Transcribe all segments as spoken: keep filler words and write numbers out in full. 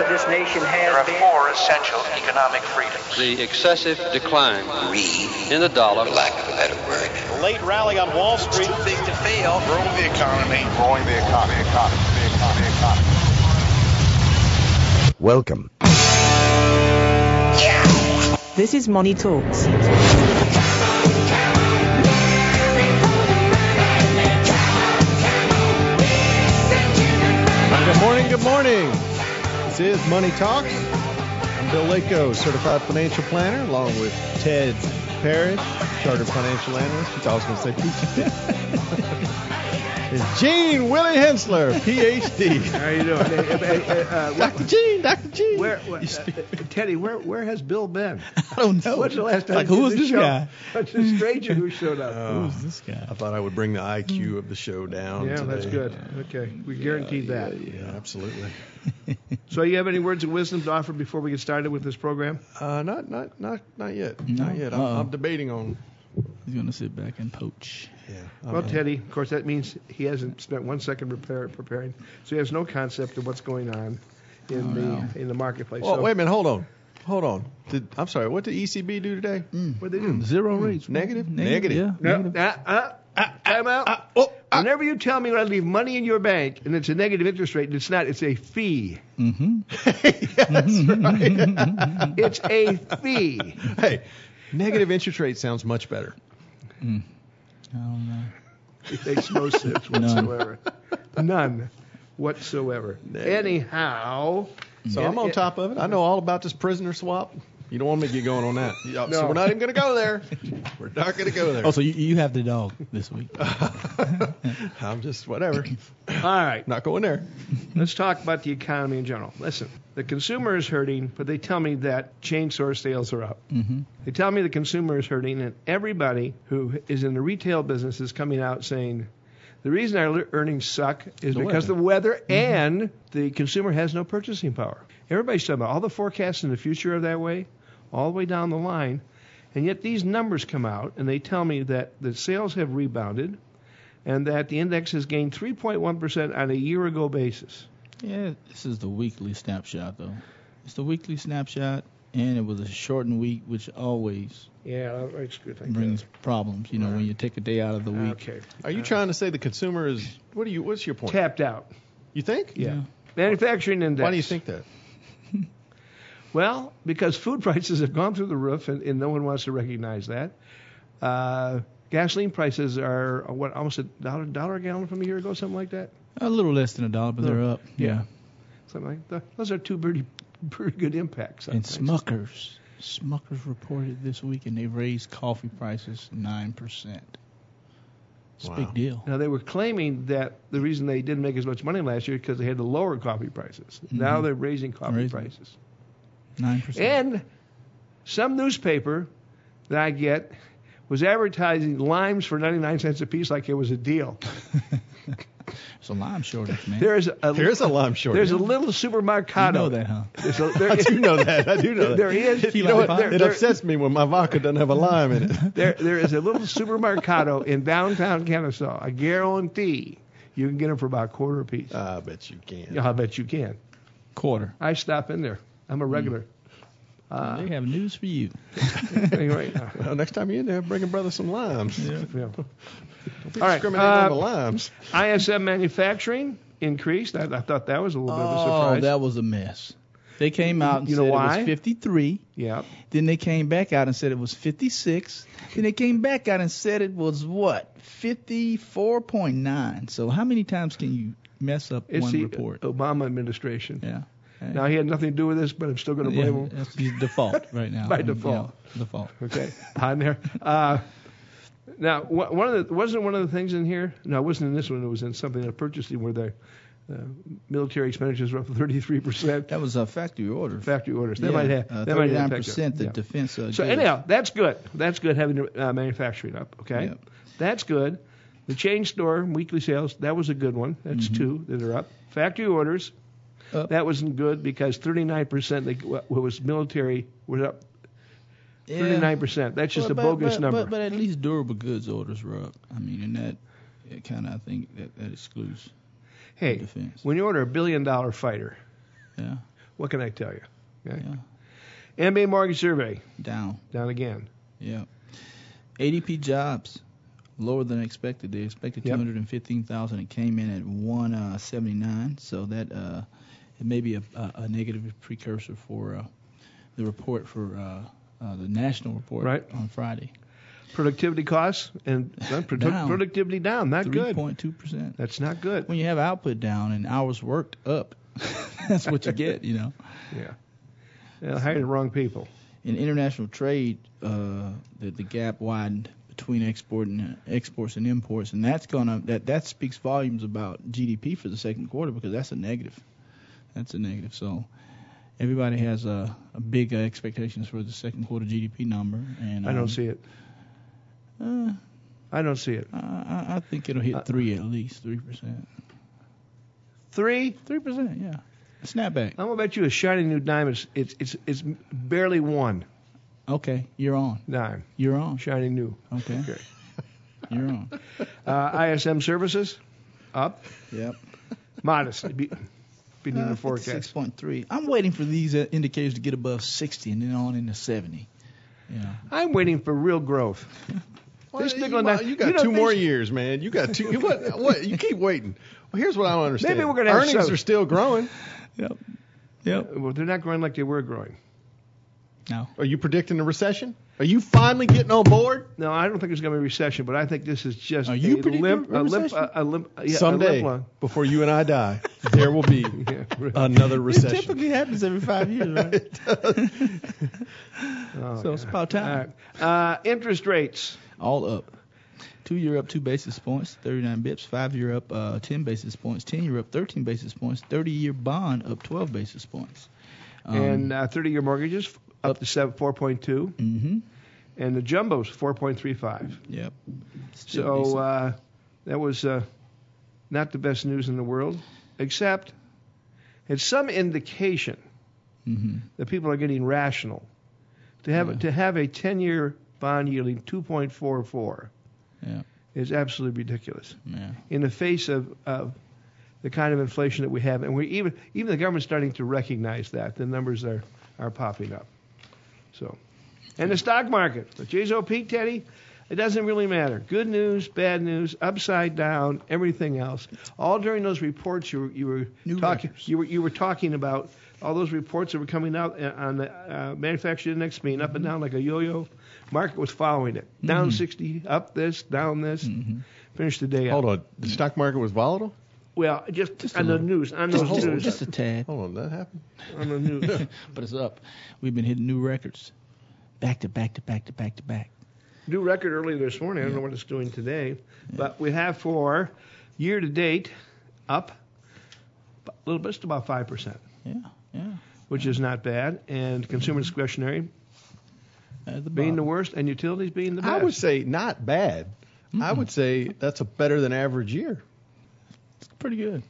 this nation has There are been. four essential economic freedoms. The excessive decline Greed, in the dollar. for lack of a better word. The late rally on Wall Street. Too big to fail. Growing the economy. Growing the economy. Economy. The economy. Economy. Welcome. This is Money Talks. Good morning, good morning. This is Money Talks. I'm Bill Lako, certified financial planner, along with Ted Parrish, chartered financial analyst. You thought I was going to say P H D. It's Gene Willie Hensler, P H D. How you doing? Hey, hey, hey, uh, Doctor Gene, Doctor Gene. Where, where, uh, Teddy, where where has Bill been? I don't know. When's the last time? Like, who was this this show? guy? It's a stranger who showed up. Oh, Who's this guy? I thought I would bring the I Q of the show down Yeah, today. that's good. Okay, we guaranteed yeah, that. Yeah, yeah, absolutely. So, you have any words of wisdom to offer before we get started with this program? Uh, not, not, not, not yet. No? Not yet. I'm, Uh-oh. I'm debating on. He's going to sit back and poach. Yeah. Well, I'm- Teddy, of course, that means he hasn't spent one second prepare, preparing, so he has no concept of what's going on in Oh, the no. in the marketplace. Oh, so, wait a minute. Hold on. Hold on. Did, I'm sorry. What did E C B do today? What they do? Zero rates. Negative? Negative. Negative. Yeah. No, Negative. uh, uh, time out. oh, Whenever you tell me when I leave money in your bank and it's a negative interest rate, it's not. It's a fee. Mm-hmm. That's right. It's a fee. Hey, negative interest rate sounds much better. Mm. I don't know. It makes no sense whatsoever. None whatsoever. Anyhow. So I'm on top of it. I know all about this prisoner swap. You don't want me to get going on that. Yeah, No. So we're not even going to go there. We're not going to go there. Oh, so you, you have the dog this week. I'm just whatever. All right. Not going there. Let's talk about the economy in general. Listen, the consumer is hurting, but they tell me that chain store sales are up. Mm-hmm. They tell me the consumer is hurting, and everybody who is in the retail business is coming out saying the reason our earnings suck is The because weather. of the weather and the consumer has no purchasing power. Everybody's talking about all the forecasts in the future are that way, all the way down the line, and yet these numbers come out and they tell me that the sales have rebounded and that the index has gained three point one percent on a year-ago basis. Yeah, this is the weekly snapshot, though. It's the weekly snapshot, and it was a shortened week, which always Yeah, that's good. Thank brings you. problems, you know, when you take a day out of the week. Okay. Are you trying to say the consumer is? What do you? What's your point? Tapped out. You think? Yeah. Yeah. Manufacturing index. Why do you think that? Well, because food prices have gone through the roof, and, and no one wants to recognize that. Uh, gasoline prices are, uh, what, almost a dollar, dollar a gallon from a year ago, something like that? A little less than a dollar, but No. they're up. Yeah. Something like that. Those are two pretty, pretty good impacts. on And prices. Smuckers. Smuckers reported this week, and they raised coffee prices nine percent. It's a Wow. big deal. Now, they were claiming that the reason they didn't make as much money last year is because they had to lower coffee prices. Now Mhm. they're raising coffee Raising. prices. nine percent. And some newspaper that I get was advertising limes for ninety-nine cents a piece like it was a deal. It's a lime shortage, man. There is a There is a lime shortage. There's a little supermercado. You know that, huh? There's a, there, I do know that. I do know that. There is. You know what? There, It there, upsets me when my vodka doesn't have a lime in it. there, there is a little supermercado in downtown Kennesaw. I guarantee you can get them for about a quarter a piece. I bet you can. Yeah, I bet you can. Quarter. I stop in there. I'm a regular. Uh, They have news for you. anyway, uh, Well, next time you're in there, bring a brother some limes. Yeah. yeah. Don't be All right, discriminating uh, on the limes. I S M manufacturing increased. I, I thought that was a little bit of a Oh, surprise. that was a mess. They came out and You said know it why? was fifty-three. Yeah. Then they came back out and said it was fifty-six. Then they came back out and said it was what? fifty-four point nine. So how many times can you mess up It's one the report? Obama administration. Yeah. Now, he had nothing to do with this, but I'm still going to blame Yeah, him. that's the default right now. By default. Yeah, default. Okay, on there. Uh, now, wh- one of the wasn't one of the things in here. No, it wasn't in this one. It was in something of purchasing where the uh, military expenditures were up thirty-three percent. That was a factory order. Factory orders. That yeah, might have. uh, that might have thirty-nine percent the yeah. defense. Uh, So goods. anyhow, that's good. That's good having uh, manufacturing up. Okay, Yep. that's good. The chain store weekly sales, that was a good one. That's Mm-hmm. two that are up. Factory orders, Up. that wasn't good because thirty-nine percent they, what was military was up Yeah. thirty-nine percent. That's just But- a but- bogus but, number. But, but at least durable goods orders were up. I mean, and that kind of I think that, that excludes hey, defense. when you order a billion dollar fighter, Yeah. What can I tell you? Okay. Yeah. M B A mortgage survey Down. down again. Yeah. A D P jobs lower than expected. They expected Yep. two hundred fifteen thousand. It came in at one seventy-nine. So that uh, it may be a, a, a negative precursor for uh, the report for uh, uh, the national report Right. on Friday. Productivity costs and uh, produ- Down. productivity down. Not three good. point two percent. That's not good. When you have output down and hours worked up, that's what you get, you know. Yeah. Yeah, hired the wrong people. In international trade, uh, the, the gap widened between export and uh, exports and imports, and that's gonna that that speaks volumes about G D P for the second quarter because that's a negative. That's a negative. So everybody has a, a big uh, expectations for the second quarter G D P number, and I don't um, see it. Uh, I don't see it. I, I I think it'll hit Uh, three at least, three percent. Three? Three percent, yeah. Snapback. I'm gonna bet you a shiny new dime. It's it's it's, it's barely one Okay, you're on. dime. You're on. Shiny new. Okay, Okay. you're on. Uh, I S M services up. Yep. Modest. Be, beating the Six forecast. point three. I'm waiting for these uh, indicators to get above sixty and then on into seventy. Yeah. I'm waiting for real growth. Well, They stick you, on well, that- you got you know, two they more should- years, man. You got two. What? What? You keep waiting. Well, here's what I don't understand. Maybe we're gonna have earnings some- are still growing. Yep. Yep. Well, they're not growing like they were growing. No. Are you predicting a recession? Are you finally getting on board? No, I don't think there's going to be a recession, but I think this is just Are you a predicting limp, a a limp, recession? a, a limp, yeah, Someday, a limp before you and I die, there will be Yeah, right. another It recession. typically happens every five years, right? Oh, So it's about time. all right. Uh, interest rates. All up. Two year up two basis points, thirty-nine bips. Five year up uh, ten basis points. Ten year up thirteen basis points. Thirty year bond up twelve basis points. Um, and uh, thirty-year mortgages up, up to seven, four point two, mm-hmm. and the jumbos four point three five. Yep. Still So decent. uh, that was uh, not the best news in the world, except it's some indication mm-hmm. that people are getting rational. To have Yeah. to have a ten-year bond yielding two point four four Yeah. is absolutely ridiculous Yeah. in the face of, of the kind of inflation that we have, and we even even the government's starting to recognize that the numbers are are popping up. So, and the stock market, the J S O P, Teddy, it doesn't really matter. Good news, bad news, upside down, everything else. All during those reports you were you were New talking records. you were you were talking about all those reports that were coming out uh, on the uh, manufacturing index being up and down like a yo-yo. Market was following it. Down Mhm. sixty, up this, down this. Mm-hmm. Finished the day up. Hold on. The stock market was volatile? Well, just, Just a on the little. news, on Just, those just, news, just a tad. Hold on. That happened? on the news. But it's up. We've been hitting new records. Back to back to back to back to back. New record earlier this morning. I don't know what it's doing today, but we have for year to date up a little bit, just about five percent, Yeah. Yeah. which is not bad. And consumer discretionary At the being the bottom. worst, and utilities being the best. I would say not bad. I would say that's a better than average year. It's pretty good.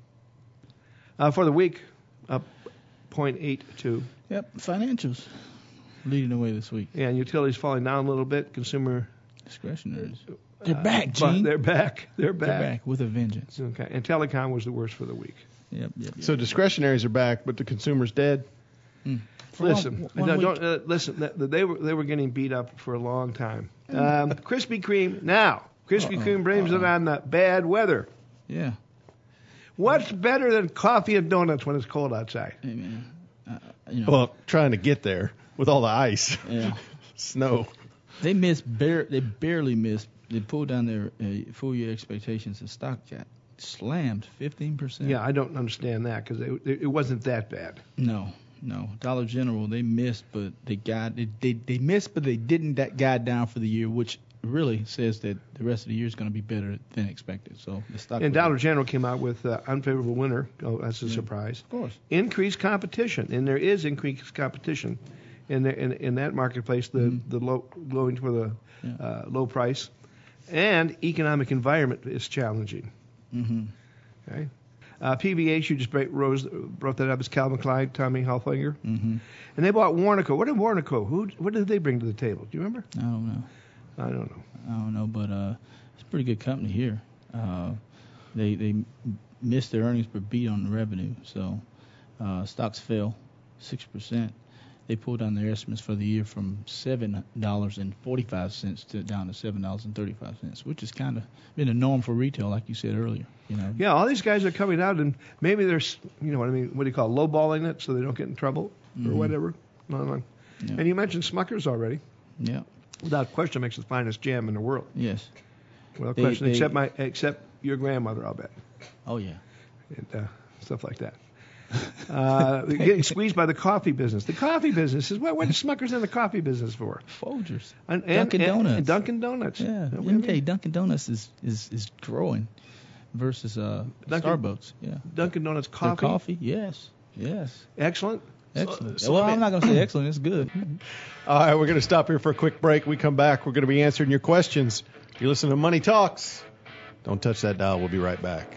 uh, for the week up zero point eight two. Yep. Financials leading the way this week. Yeah, and utilities falling down a little bit. Consumer Discretionaries. They're uh, back, but Gene. They're back. They're back. They're back with a vengeance. Okay, and telecom was the worst for the week. Yep. Yep. yep. So discretionaries are back, but the consumer's dead. For Listen, one- one no, week. don't, uh, listen. th- th- They were they were getting beat up for a long time. Um, Krispy Kreme now. Krispy Uh-oh, Kreme blames it uh-oh. on the bad weather. Yeah. What's better than coffee and donuts when it's cold outside? Hey, man. Uh, you know. Well, trying to get there with all the ice, yeah. snow. They missed. Bare, they barely missed. They pulled down their uh, full year expectations, and stock got slammed fifteen percent. Yeah, I don't understand that because it, it wasn't that bad. No. No. Dollar General, they missed, but they got they they, they missed, but they didn't that guide down for the year, which really says that the rest of the year is going to be better than expected. So the stock. And was- Dollar General came out with uh, unfavorable winter. Oh, that's a surprise. Of course. Increased competition, and there is increased competition in the, in, in that marketplace. The Mhm. the low going for the Yeah. uh, low price, and economic environment is challenging. Mm-hmm. Okay, uh, P V H you just break, rose, brought that up as Calvin Klein, Tommy Hilfiger, Mm-hmm. and they bought Warnaco. What did Warnaco? Who? What did they bring to the table? Do you remember? I don't know. I don't know. I don't know, but uh, it's a pretty good company here. Uh, they they missed their earnings but beat on the revenue, so uh, stocks fell six percent. They pulled down their estimates for the year from seven dollars and forty-five cents to down to seven dollars and thirty-five cents, which has kind of been a norm for retail, like you said earlier. You know. Yeah, all these guys are coming out, and maybe there's, you know what I mean, what do you call it, lowballing it so they don't get in trouble mm-hmm. or whatever. No, no. Yeah. And you mentioned Smuckers already. Yeah. Without question, makes the finest jam in the world. Yes. Without They- question, they- except my, except your grandmother, I'll bet, Oh yeah. and uh, stuff like that. Uh, they're getting squeezed by the coffee business. The coffee business is what? What is Smuckers in the coffee business for? Folgers. And, and, Dunkin' and, Donuts. and Dunkin' Donuts. Yeah. You know what I M mean? K Dunkin' Donuts is, is, is growing versus uh, Dunkin'- Starbucks. Yeah. Dunkin' Donuts Their coffee. coffee. Yes. Yes. Excellent. Excellent. so well, let me- I'm not going to say excellent. It's good. All right, we're going to stop here for a quick break. We come back. We're going to be answering your questions. You're listening to Money Talks. Don't touch that dial. We'll be right back.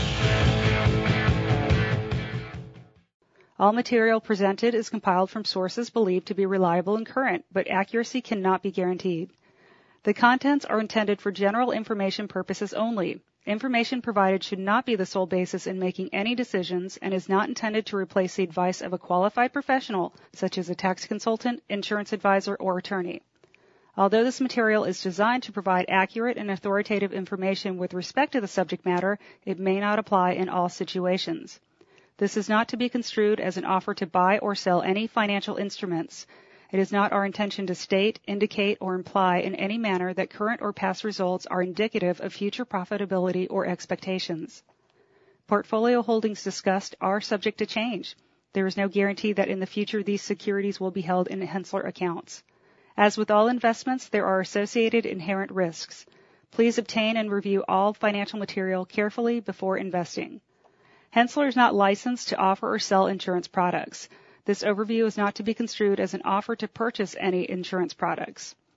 All material presented is compiled from sources believed to be reliable and current, but accuracy cannot be guaranteed. The contents are intended for general information purposes only. Information provided should not be the sole basis in making any decisions and is not intended to replace the advice of a qualified professional, such as a tax consultant, insurance advisor, or attorney. Although this material is designed to provide accurate and authoritative information with respect to the subject matter, it may not apply in all situations. This is not to be construed as an offer to buy or sell any financial instruments. It is not our intention to state, indicate, or imply in any manner that current or past results are indicative of future profitability or expectations. Portfolio holdings discussed are subject to change. There is no guarantee that in the future these securities will be held in Hensler accounts. As with all investments, there are associated inherent risks. Please obtain and review all financial material carefully before investing. Hensler is not licensed to offer or sell insurance products. This overview is not to be construed as an offer to purchase any insurance products.